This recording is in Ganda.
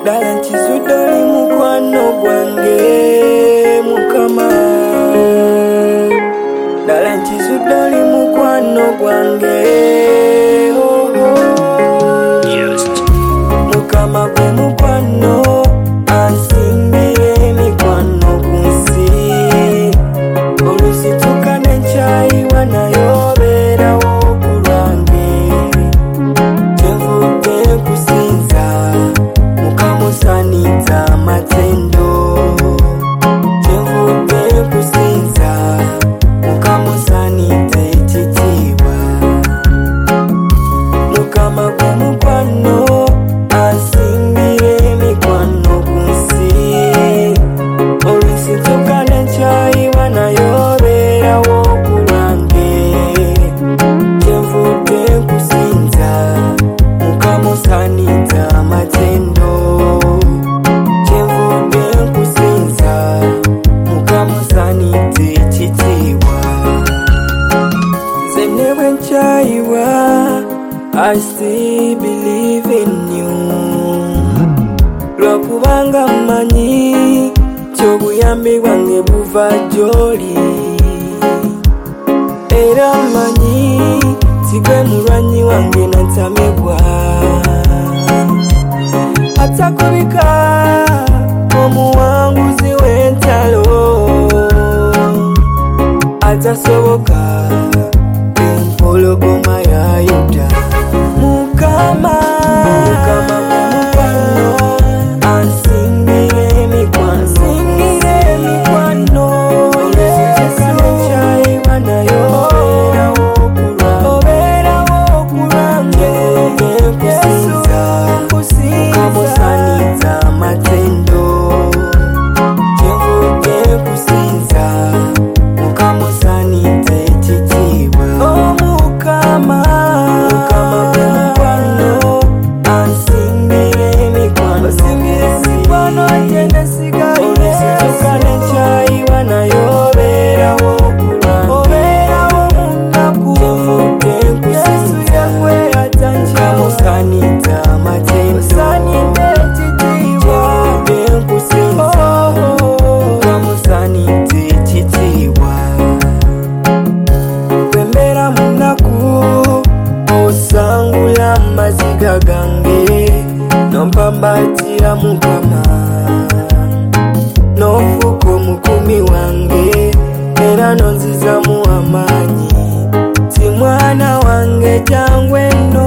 Dala nchizudoli mukwano gwange mukama. Dala nchizudoli mukwano gwange mukama gwe mukwano ansimbire mikwano kunsi. Olusituka nenchayiwa nayo beerawo kulwange. Kyenvudde kusinza mukamusanita matendo. Kyenvudde kusinza mukamusanita ekitiibwa. Mukama gwe mukwano ansimbire mikwano kunsi. Olusituka nenchayiwa nayo beerawo kulwange. Kyenvudde kusinza mukamusanita matendo. Kyenvudde kusinza mukamusanita ekitiibwa. Nze ne bwe nkyayiwa I still believe in you. Lwakubanga mmanyi ky'obuyambi bwange buva gy'oli. Era mmanyi sigwe mulwanyi wange nantamibwa. Atakubika omuwanguzi w'entalo. Atasoboka empologoma ya Yuda. Mukama mukwano ansimbire mikwano. Olusituka nenchayiwa nayo obeerawo kulwange. Kusinza mukamusanita matendo. Kyenvudde kusinza mukamusanita ekitiibwa. Mukama gwe mukwano ansimbire mikwano. Olusituka nenchayiwa nayo beerawo munaku. Kyenvudde kusinza mukamusanita matendo. Kyenvudde kusinza mukamusanita ekitiibwa. Bwe mbeera munaku osangula amaziga gange. Nompambatira Mukama n'ofuuka omukumi wange. Era nonzizamu amaanyi. Ti mwana wange jangwe nno